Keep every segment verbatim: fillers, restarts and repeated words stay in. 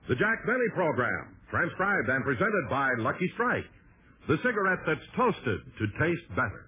The Jack Benny Program, transcribed and presented by Lucky Strike, the cigarette that's toasted to taste better.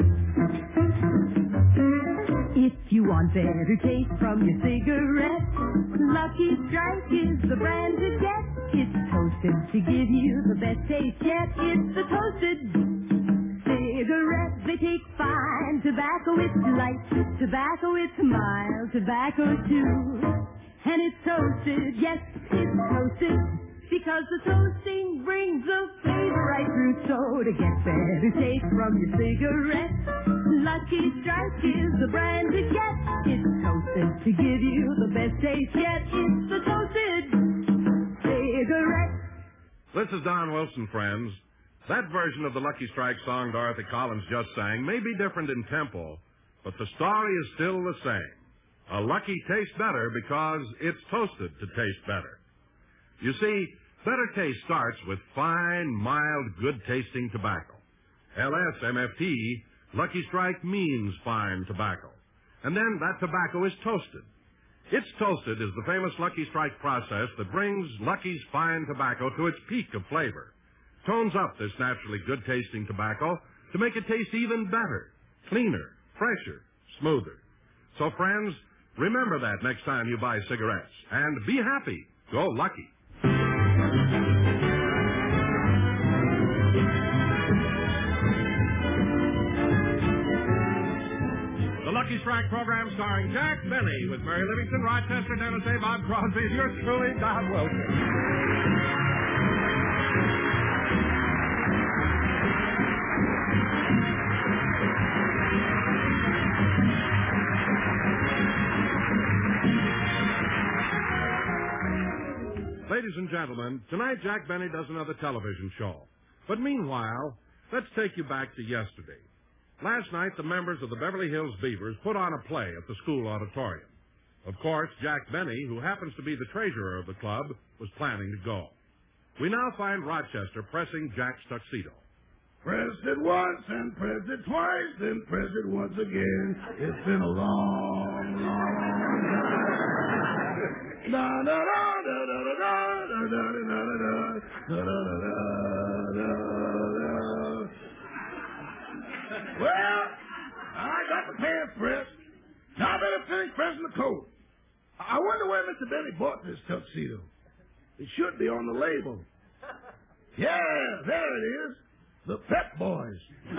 If you want better taste from your cigarette, Lucky Strike is the brand to get. It's toasted to give you the best taste yet. It's the toasted cigarette. They take fine tobacco. It's light tobacco. It's mild tobacco too. And it's toasted, yes, it's toasted, because the toasting brings the flavor right through. So to get better taste from your cigarette, Lucky Strike is the brand to get. It's toasted to give you the best taste yet. It's the toasted cigarette. This is Don Wilson, friends. That version of the Lucky Strike song Dorothy Collins just sang may be different in tempo, but the story is still the same. A Lucky tastes better because it's toasted to taste better. You see, better taste starts with fine, mild, good-tasting tobacco. L S M F T, Lucky Strike means fine tobacco. And then that tobacco is toasted. It's toasted is the famous Lucky Strike process that brings Lucky's fine tobacco to its peak of flavor. Tones up this naturally good-tasting tobacco to make it taste even better, cleaner, fresher, smoother. So, friends, remember that next time you buy cigarettes. And be happy. Go Lucky. The Lucky Strike program starring Jack Benny with Mary Livingston, Rochester, Dennis A. Bob Crosby, yours truly, Don Wilson. Ladies and gentlemen, tonight Jack Benny does another television show. But meanwhile, let's take you back to yesterday. Last night, the members of the Beverly Hills Beavers put on a play at the school auditorium. Of course, Jack Benny, who happens to be the treasurer of the club, was planning to go. We now find Rochester pressing Jack's tuxedo. Pressed it once and pressed it twice, then press it once again. It's been a long, long time. Da da da da da da da da da da da da da da. Well, I got the pants pressed. Now I better finish pressing the coat. I wonder where Mister Benny bought this tuxedo. It should be on the label. Yeah, there it is. The Pep Boys.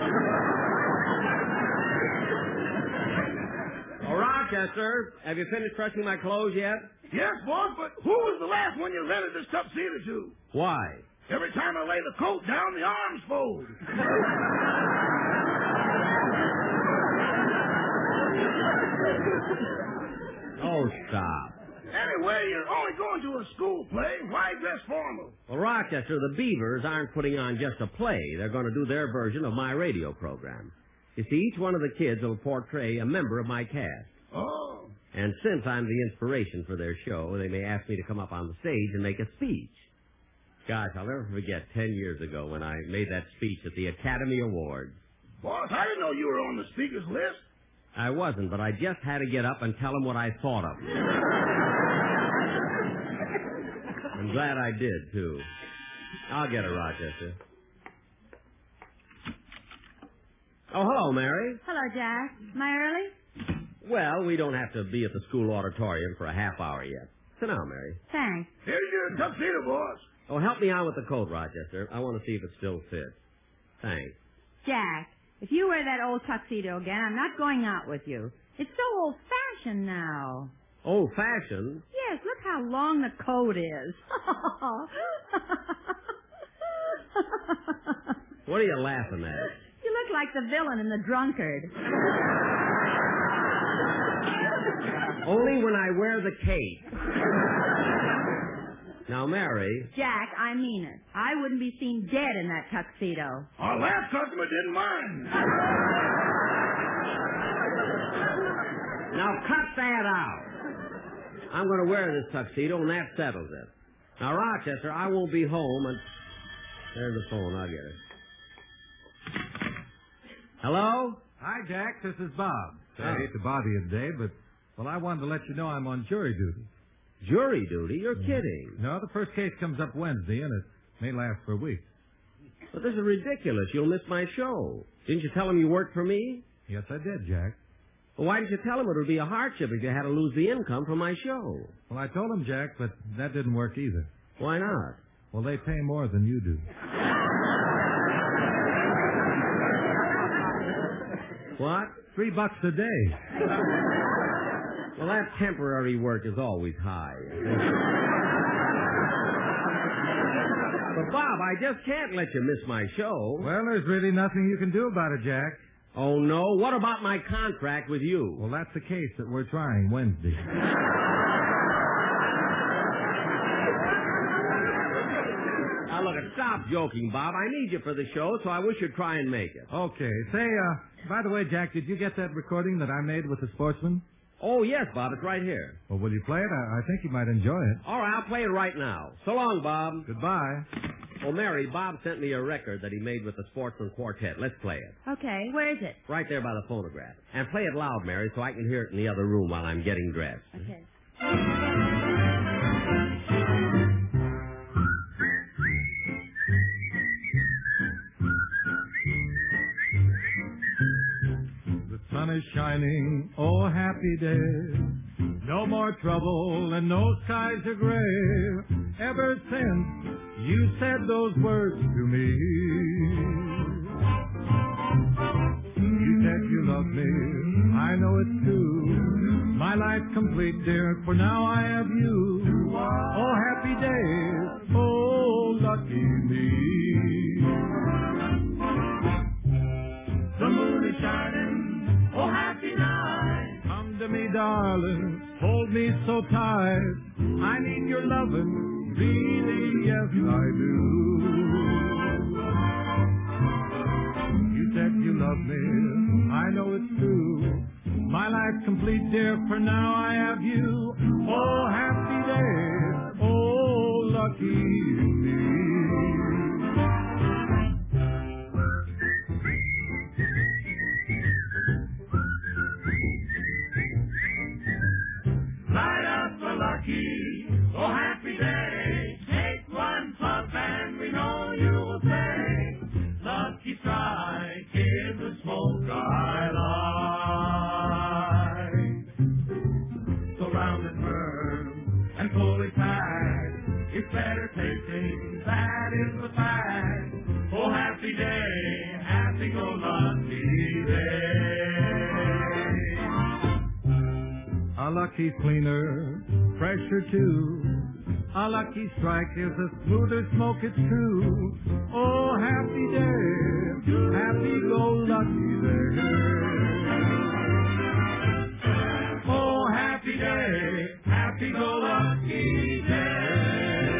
Oh, Rochester, have you finished pressing my clothes yet? Yes, boss, but who was the last one you rented this tuxedo to? Why? Every time I lay the coat down, the arms fold. Oh, stop. Anyway, you're only going to a school play. Why dress formal? Well, Rochester, the Beavers aren't putting on just a play. They're going to do their version of my radio program. You see, each one of the kids will portray a member of my cast. Oh. And since I'm the inspiration for their show, they may ask me to come up on the stage and make a speech. Gosh, I'll never forget ten years ago when I made that speech at the Academy Awards. Boss, I didn't know you were on the speaker's list. I wasn't, but I just had to get up and tell them what I thought of them. I'm glad I did, too. I'll get it, Rochester. Oh, hello, Mary. Hello, Jack. Am I early? Well, we don't have to be at the school auditorium for a half hour yet. Sit down, Mary. Thanks. Here's your tuxedo, boss. Oh, help me out with the coat, Rochester. I want to see if it still fits. Thanks. Jack, if you wear that old tuxedo again, I'm not going out with you. It's so old-fashioned now. Old-fashioned? Yes, look how long the coat is. What are you laughing at? You look like the villain in The Drunkard. Only when I wear the cape. Now, Mary... Jack, I mean it. I wouldn't be seen dead in that tuxedo. Our last customer didn't mind. Now, cut that out. I'm going to wear this tuxedo, and that settles it. Now, Rochester, I won't be home, and... There's the phone. I'll get it. Hello? Hi, Jack. This is Bob. Oh. I hate to bother you today, but, well, I wanted to let you know I'm on jury duty. Jury duty? You're kidding. No, the first case comes up Wednesday, and it may last for a week. But this is ridiculous. You'll miss my show. Didn't you tell him you worked for me? Yes, I did, Jack. Well, why didn't you tell him it would be a hardship if you had to lose the income from my show? Well, I told him, Jack, but that didn't work either. Why not? Well, they pay more than you do. What? Three bucks a day. Well, that temporary work is always high. But, Bob, I just can't let you miss my show. Well, there's really nothing you can do about it, Jack. Oh, no? What about my contract with you? Well, that's the case that we're trying Wednesday. Now, look, stop joking, Bob. I need you for the show, so I wish you'd try and make it. Okay. Say, uh, by the way, Jack, did you get that recording that I made with the sportsman? Oh, yes, Bob. It's right here. Well, will you play it? I, I think you might enjoy it. All right, I'll play it right now. So long, Bob. Goodbye. Oh, Mary, Bob sent me a record that he made with the Sportsman Quartet. Let's play it. Okay, where is it? Right there by the phonograph. And play it loud, Mary, so I can hear it in the other room while I'm getting dressed. Okay. The sun is shining, oh happy day. No more trouble and no skies are gray. Ever since you said those words to me, you said you love me, I know it's true. My life's complete, dear, for now I have you. Oh happy days, oh lucky me. The moon is shining, oh happy night. Come to me, darling, hold me so tight. I need your loving, really, yes I do. You said you love me, I know it's true. My life's complete, dear, for now I have you. Oh happy days, oh lucky me. Light up a lucky, oh happy day. Take one puff and we know you'll say, Lucky Strike is the smoke I like. So round and burn and fully packed, it's better tasting, that is the fact. Oh happy day, happy go lucky day. A lucky cleaner, fresher too. A lucky strike is a smoother smoke, it's true. Oh, happy day, happy go lucky day. Oh, happy day, happy go lucky day.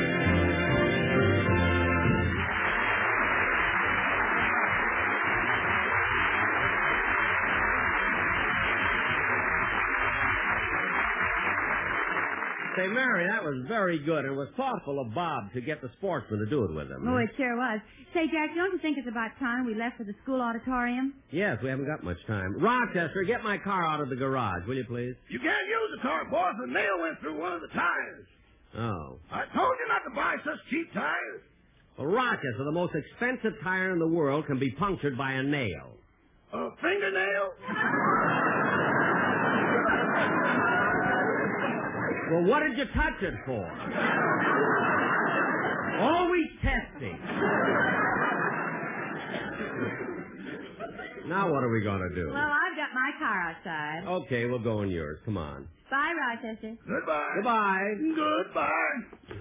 Say, Mary, that was very good, and it was thoughtful of Bob to get the sportsman to do it with him. Oh, it sure was. Say, Jack, don't you think it's about time we left for the school auditorium? Yes, we haven't got much time. Rochester, get my car out of the garage, will you, please? You can't use the car, boss. The nail went through one of the tires. Oh. I told you not to buy such cheap tires. Well, Rochester, the most expensive tire in the world can be punctured by a nail. A fingernail? Well, what did you touch it for? Always testing. Now what are we going to do? Well, I've got my car outside. Okay, we'll go in yours. Come on. Bye, Rochester. Goodbye. Goodbye. Goodbye.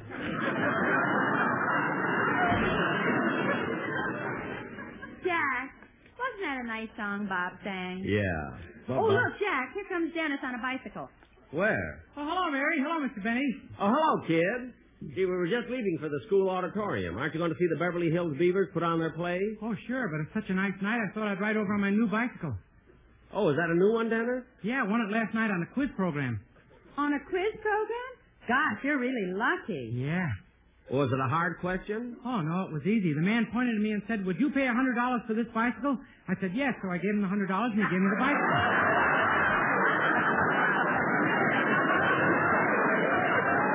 Jack, wasn't that a nice song Bob sang? Yeah. But, Oh, but- look, Jack, here comes Dennis on a bicycle. Where? Oh, hello, Mary. Hello, Mister Benny. Oh, hello, kid. Gee, we were just leaving for the school auditorium. Aren't you going to see the Beverly Hills Beavers put on their play? Oh, sure, but it's such a nice night, I thought I'd ride over on my new bicycle. Oh, is that a new one, Dennis? Yeah, I won it last night on the quiz program. On a quiz program? Gosh, you're really lucky. Yeah. Was it a hard question? Oh, no, it was easy. The man pointed at me and said, would you pay a hundred dollars for this bicycle? I said, yes, so I gave him the hundred dollars and he gave me the bicycle.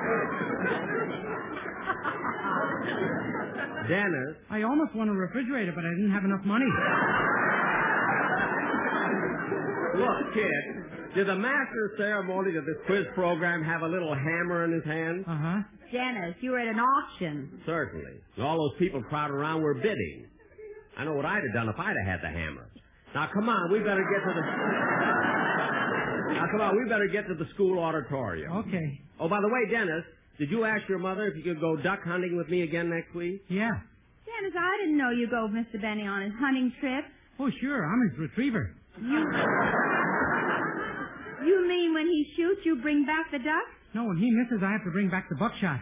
Dennis. I almost won a refrigerator, but I didn't have enough money. Look, kid, did the master of ceremonies of this quiz program have a little hammer in his hand? Uh-huh. Dennis, you were at an auction. Certainly. And all those people crowding around were bidding. I know what I'd have done if I'd have had the hammer. Now, come on, we better get to the... Now, come on, we better get to the school auditorium. Okay. Oh, by the way, Dennis, did you ask your mother if you could go duck hunting with me again next week? Yeah. Dennis, I didn't know you go with Mister Benny on his hunting trip. Oh, sure. I'm his retriever. You... You mean when he shoots, you bring back the duck? No, when he misses, I have to bring back the buckshot.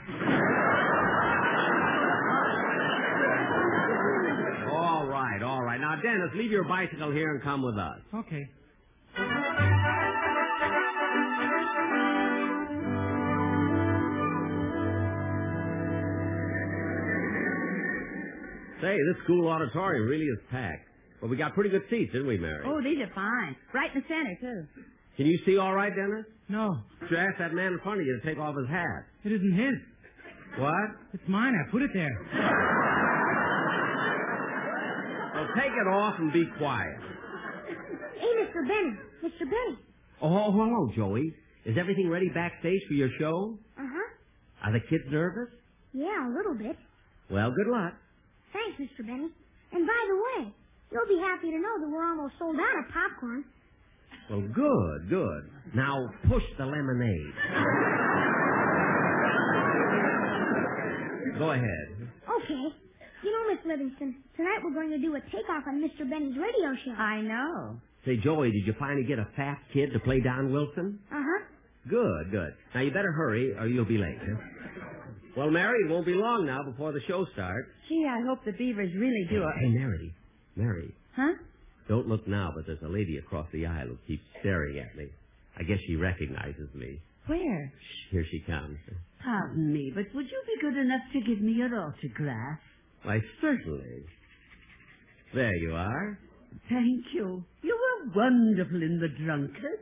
All right, all right. Now, Dennis, leave your bicycle here and come with us. Okay. Say, this school auditorium really is packed. But we got pretty good seats, didn't we, Mary? Oh, these are fine. Right in the center, too. Can you see all right, Dennis? No, You ask that man in front of you to take off his hat. it isn't his. What? It's mine. I put it there. Well, take it off and be quiet. Hey, Mister Benny. Mister Benny. Oh, hello, Joey. Is everything ready backstage for your show? Uh-huh. Are the kids nervous? Yeah, a little bit. Well, good luck. Thanks, Mister Benny. And by the way, you'll be happy to know that we're almost sold out of popcorn. Well, good, good. Now, push the lemonade. Go ahead. Okay. You know, Miss Livingston, tonight we're going to do a takeoff on Mister Benny's radio show. I know. Say, Joey, did you finally get a fat kid to play Don Wilson? Uh-huh. Good, good. Now, you better hurry or you'll be late. Huh? Well, Mary, it won't be long now before the show starts. Gee, I hope the beavers really do it. Hey, Mary. Mary. Huh? Don't look now, but there's a lady across the aisle who keeps staring at me. I guess she recognizes me. Where? Shh, here she comes. Pardon me, but would you be good enough to give me your autograph? Why, certainly. There you are. Thank you. You were wonderful in the drunkard.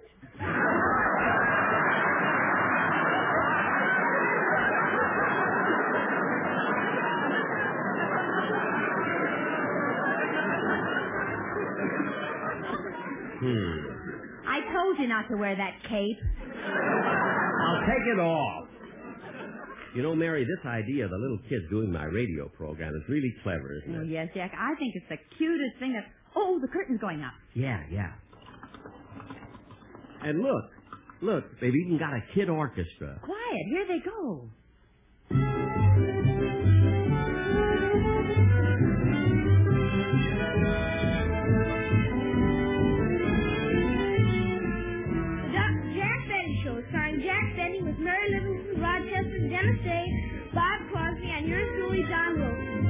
Hmm. I told you not to wear that cape. I'll take it off. You know, Mary, this idea of the little kids doing my radio program is really clever, isn't Oh, it? yes, Jack. I think it's the cutest thing that... Oh, the curtain's going up. Yeah, yeah. And look, look, they've even got a kid orchestra. Quiet. Here they go. Jack Benny with Mary Livingston, Rochester, Dennis Day, Bob Crosby, and yours truly, John Wilson.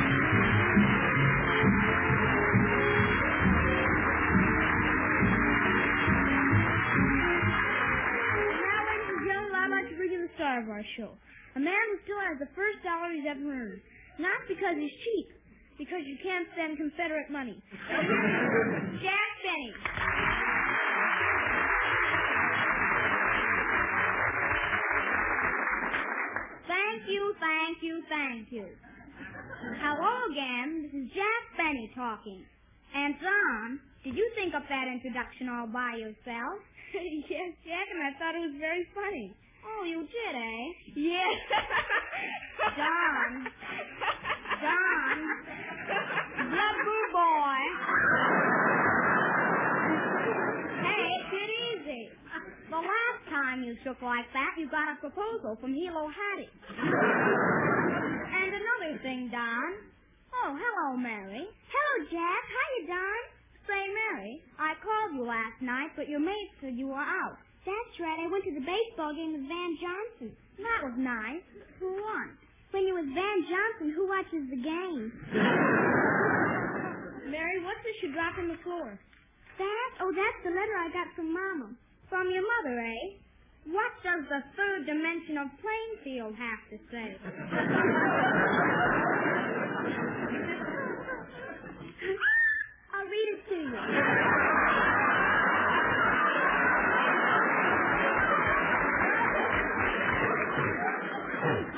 Now, ladies and gentlemen, I'd like to bring you the star of our show. A man who still has the first dollar he's ever earned. Not because he's cheap, because you can't spend Confederate money. Jack Benny. Thank you, thank you, thank you. Hello again, this is Jack Benny talking. And John, did you think up that introduction all by yourself? Yes, Jack, and I thought it was very funny. Oh, you did, eh? Yes. John. John. Blood boo boy. Hey, take it easy. The last time you shook like that, you got a proposal from Hilo Hattie. And another thing, Don. Oh, hello, Mary. Hello, Jack. Hiya, Don. Say, Mary, I called you last night, but your mate said you were out. That's right. I went to the baseball game with Van Johnson. That was nice. Who won? When you're with Van Johnson, who watches the game? Mary, what's this you dropped on the floor? That? Oh, that's the letter I got from Mama. From your mother, eh? What does the third dimension of Plainfield have to say? I'll read it to you.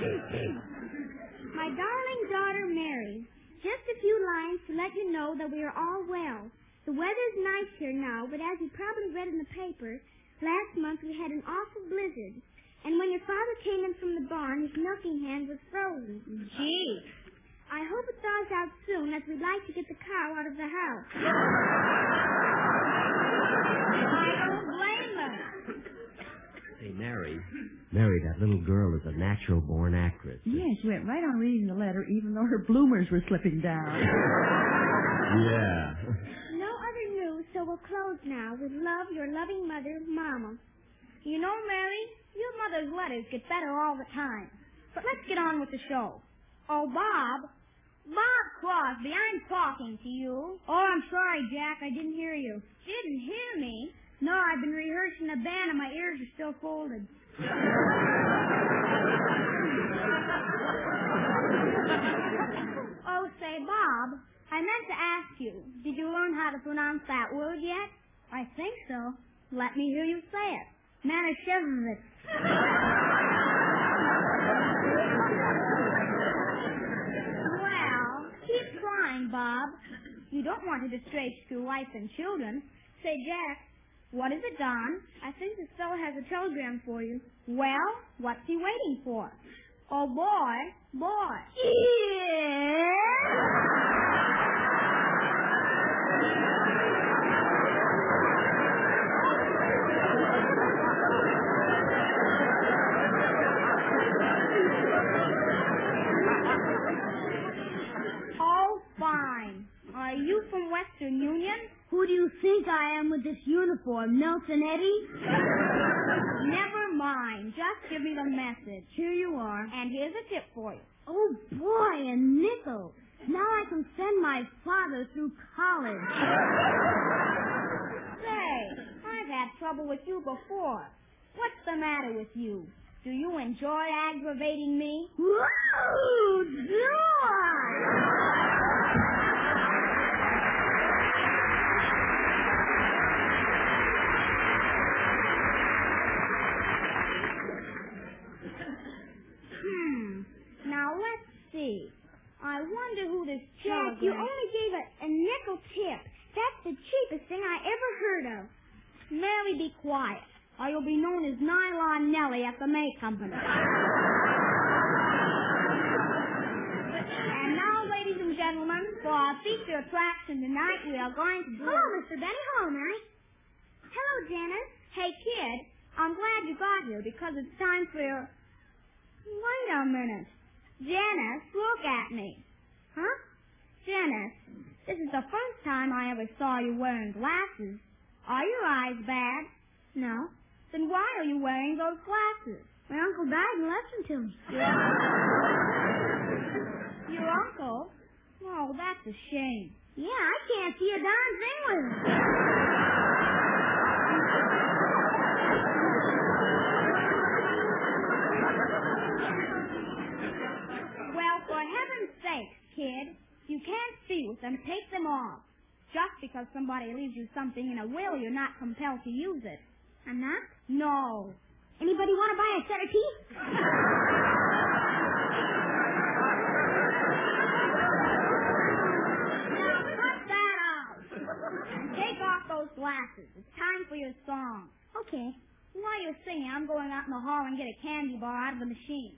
My darling daughter, Mary, just a few lines to let you know that we are all well. The weather's nice here now, but as you probably read in the paper, last month we had an awful blizzard. And when your father came in from the barn, his milking hand was frozen. Gee. I hope it thaws out soon, as we'd like to get the cow out of the house. I don't blame her. Hey, Mary. Mary, that little girl is a natural-born actress. Yeah, she went right on reading the letter, even though her bloomers were slipping down. Yeah. No other news, so we'll close now. With love, your loving mother, Mama. You know, Mary, your mother's letters get better all the time. But let's get on with the show. Oh, Bob. Bob Crosby, I'm talking to you. Oh, I'm sorry, Jack. I didn't hear you. Didn't hear me? No, I've been rehearsing the band and my ears are still folded. Oh, say, Bob, I meant to ask you, did you learn how to pronounce that word yet? I think so. Let me hear you say it. Manischewitz. Well, keep trying, Bob. You don't want to disgrace your wife and children. Say, Jack, what is it, Don? I think this fellow has a telegram for you. Well, what's he waiting for? Oh, boy, boy. Yeah. Oh, fine. Are you from Western Union? Who do you think I am with this uniform, Nelson Eddy? Never mind. Just give me the message. Here you are. And here's a tip for you. Oh, boy, a nickel. Now I can send my father through college. Say, I've had trouble with you before. What's the matter with you? Do you enjoy aggravating me? Whoa, do I? Hmm. Now, let's see. I wonder who this Jack, you only gave a, a nickel tip. That's the cheapest thing I ever heard of. Mary, be quiet, or you'll be known as Nylon Nellie at the May Company. And now, ladies and gentlemen, for our feature attraction tonight, we are going to do... Hello, Mister Benny. Hello, Mary. Hello, Janice. Hey, kid, I'm glad you got here because it's time for your... Wait a minute. Janice, look at me. Huh? Janice, this is the first time I ever saw you wearing glasses. Are your eyes bad? No. Then why are you wearing those glasses? My uncle died and left them to me. Your, your uncle? Oh, that's a shame. Yeah, I can't see a darn thing with him. Well, for heaven's sake, kid, you can't see with them. Take them off. Just because somebody leaves you something in a will, you're not compelled to use it. I'm not? No. Anybody want to buy a set of teeth? Now, cut that out. And take off those glasses. It's time for your song. Okay. While you're singing, I'm going out in the hall and get a candy bar out of the machine.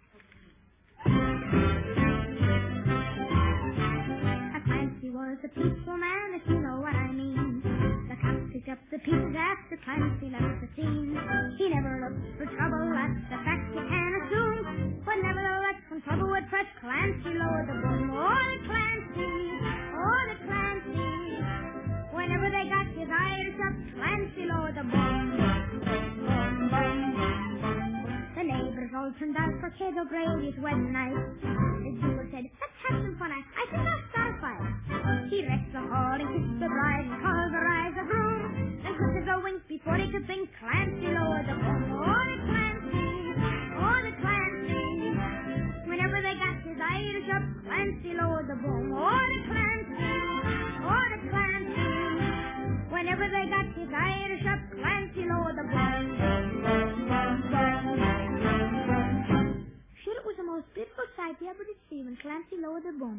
Clancy was a peaceful man, if you know what I mean. The cops picked up the pieces after Clancy left the scene. He never looked for trouble, that's the fact you can assume. But nevertheless, when trouble would press, Clancy lowered the boom. Oh, the Clancy, oh, the Clancy. Whenever they got his eyes up, Clancy lowered the boom. Boom, boom, boom. The neighbors all turned out for Kid O'Grady's wedding night. The jeweler said, let's have some fun. I, I think I'll start a fire. He wrecked the hall and kissed the bride and called the rise of room. Then quick as a wink before he could think, Clancy lowered the boom. Oh, the Clancy, oh, the Clancy. Whenever they got his Irish up, Clancy lowered the boom. Oh, the Clancy, oh, the Clancy. Whenever they got his Irish up, Clancy lowered the boom. Sure, it was a Chicago de Bon.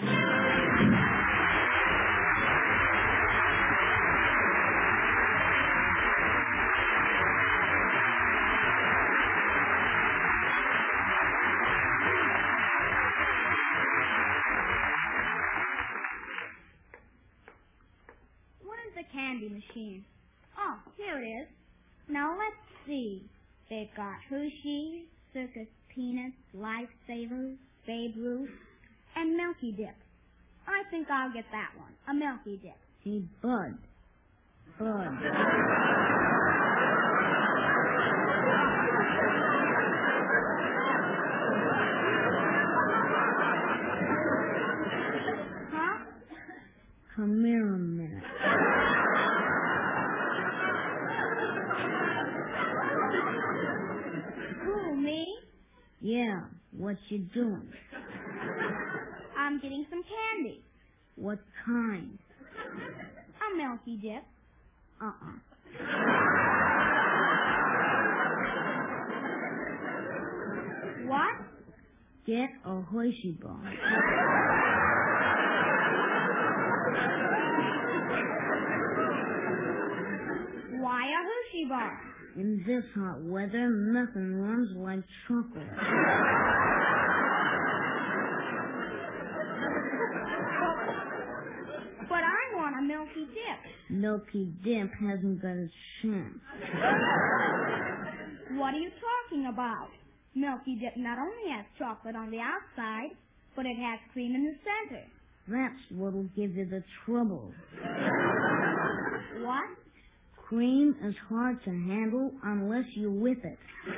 Where's the candy machine? Oh, here it is. Now let's see. They've got Hershey's, Circus Peanuts, Lifesavers, Babe Ruth, and Milky Dip. I think I'll get that one, a Milky Dip. Hey, Bud. Bud. Huh? Come here a minute. Who, me? Yeah, what you doing? I'm getting some candy. What kind? A Milky Dip. Uh-uh. What? Get a Hershey bar. Why a Hershey bar? In this hot weather, nothing runs like chocolate. But I want a Milky Dip. Milky Dip hasn't got a chance. What are you talking about? Milky Dip not only has chocolate on the outside, but it has cream in the center. That's what'll give you the trouble. What? Cream is hard to handle unless you whip it.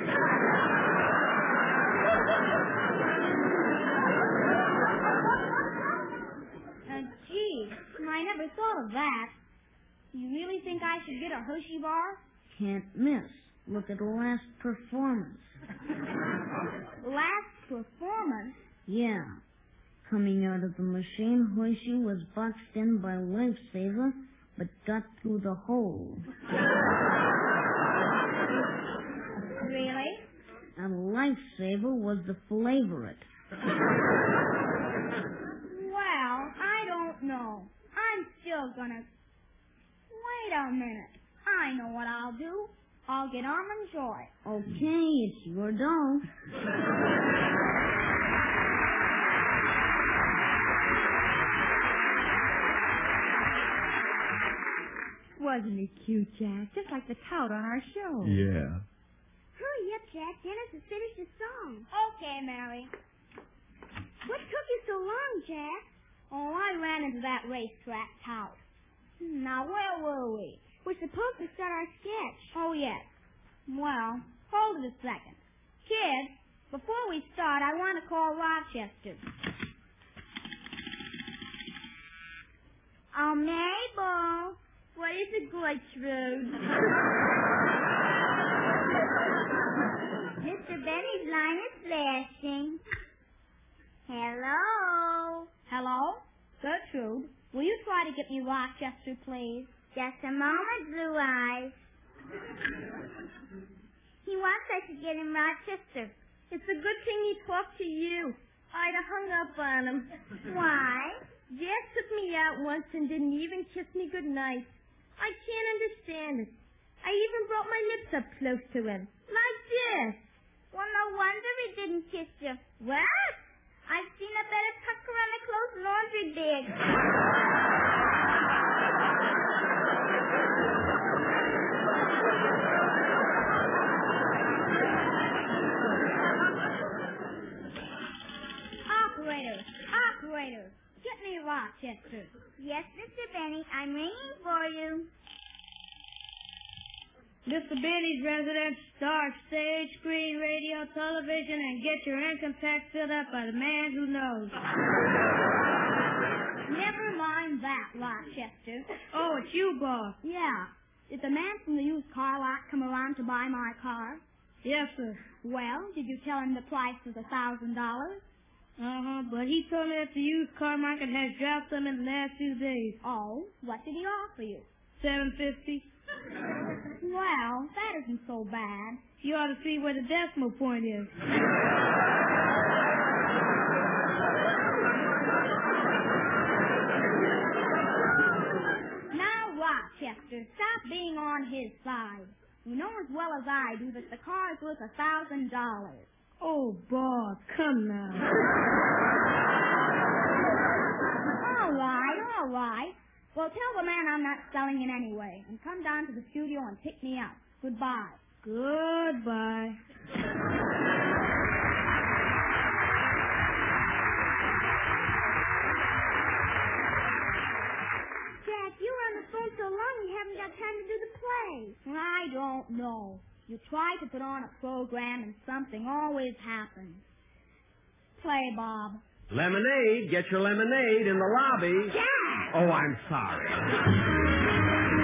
Uh, gee, I never thought of that. You really think I should get a Hershey bar? Can't miss. Look at the last performance. Last performance? Yeah. Coming out of the machine, Hershey was boxed in by Lifesaver, but got through the hole. Really? And Lifesaver was the flavorite. Well, I don't know. I'm still gonna... Wait a minute. I know what I'll do. I'll get Almond Joy. Okay, it's your dough. Wasn't he cute, Jack? Just like the tout on our show. Yeah. Hurry up, Jack. Dennis has finished his song. Okay, Mary. What took you so long, Jack? Oh, I ran into that racetrack tout. Now, where were we? We're supposed to start our sketch. Oh, yes. Well, hold it a second. Kids, before we start, I want to call Rochester. Oh, Mabel, what is it, Gertrude? Mister Benny's line is flashing. Hello? Hello? Gertrude, will you try to get me Rochester, please? Just a moment, Blue Eyes. He wants us to get him Rochester. It's a good thing he talked to you. I'd have hung up on him. Why? Jack took me out once and didn't even kiss me goodnight. I can't understand it. I even brought my lips up close to him. Like this. Well, no wonder he didn't kiss you. What? I've seen a better tucker on a clothes laundry bag. Operator, operator, get me Rochester. Yes, Mister Benny, I'm ringing for you. Mister Benny's residence, start stage, screen, radio, television, and get your income tax filled out by the man who knows. Never mind that, Rochester. Oh, it's you, boss. Yeah. Did the man from the used car lot come around to buy my car? Yes, sir. Well, did you tell him the price was a thousand dollars? Uh-huh, but he told me that the used car market has dropped some in the last few days. Oh, what did he offer you? Seven fifty. Well, that isn't so bad. You ought to see where the decimal point is. Chester, stop being on his side. You know as well as I do that the car is worth a thousand dollars. Oh, Bob, come now. All right, all right. Well, tell the man I'm not selling it anyway, and come down to the studio and pick me up. Goodbye. Goodbye. Jack, you were on the phone so long you haven't got time to do the play. I don't know. You try to put on a program and something always happens. Play, Bob. Lemonade. Get your lemonade in the lobby. Jack! Oh, I'm sorry.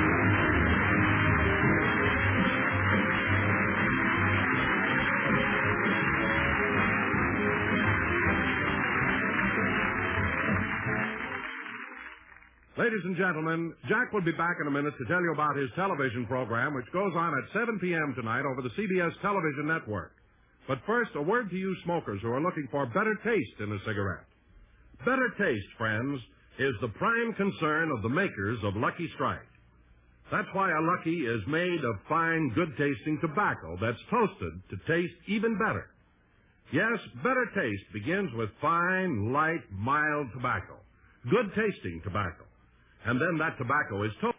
Ladies and gentlemen, Jack will be back in a minute to tell you about his television program, which goes on at seven p.m. tonight over the C B S television network. But first, a word to you smokers who are looking for better taste in a cigarette. Better taste, friends, is the prime concern of the makers of Lucky Strike. That's why a Lucky is made of fine, good-tasting tobacco that's toasted to taste even better. Yes, better taste begins with fine, light, mild tobacco. Good-tasting tobacco. And then that tobacco is toasted.